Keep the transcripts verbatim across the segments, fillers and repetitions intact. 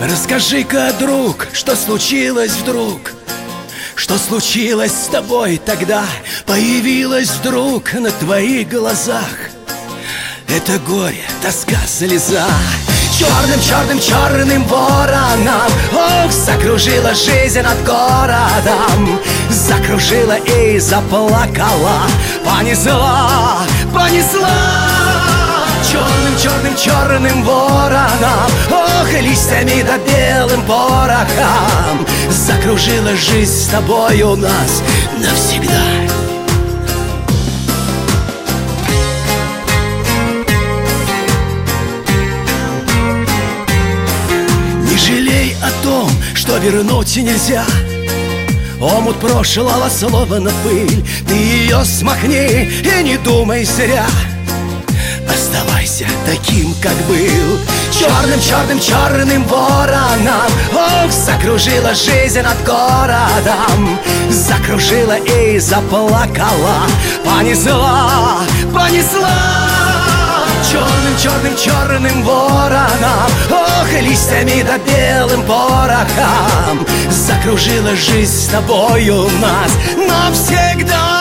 Расскажи-ка, друг, что случилось вдруг? Что случилось с тобой тогда? Появилось вдруг на твоих глазах это горе, тоска, слеза. Черным, черным, черным вороном, ох, закружила жизнь над городом. Закружила и заплакала, понесла, понесла. Черным, черным, черным вороном, ох, листьями да белым порохом. Закружила жизнь с тобой у нас навсегда. Не жалей о том, что вернуть нельзя. Омут прошлого словно пыль, ты ее смахни и не думай зря. Оставайся таким, как был. Черным, черным, черным вороном, ох, закружила жизнь над городом. Закружила и заплакала, понесла, понесла. Черным, черным, черным вороном, ох, листьями да белым порохом. Закружила жизнь с тобой у нас навсегда.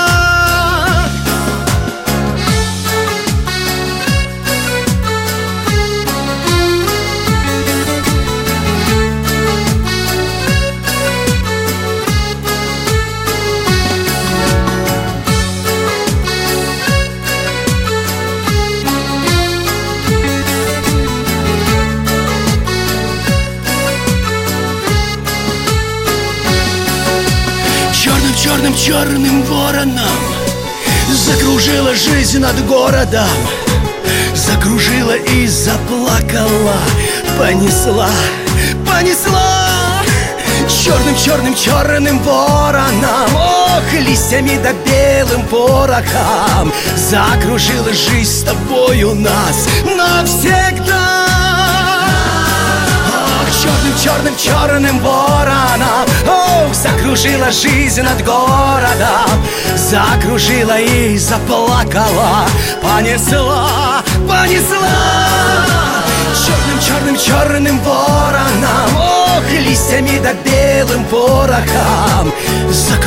Черным, черным вороном закружила жизнь над городом. Закружила и заплакала, понесла, понесла. Черным, черным, черным вороном, ох, листьями да белым порохом. Закружила жизнь с тобой у нас навсегда. Черным, черным, черным вороном, ох, закружила жизнь над городом. Закружила и заплакала, понесла, понесла. Черным, черным, черным вороном, ох, листьями да белым порохом. Закружила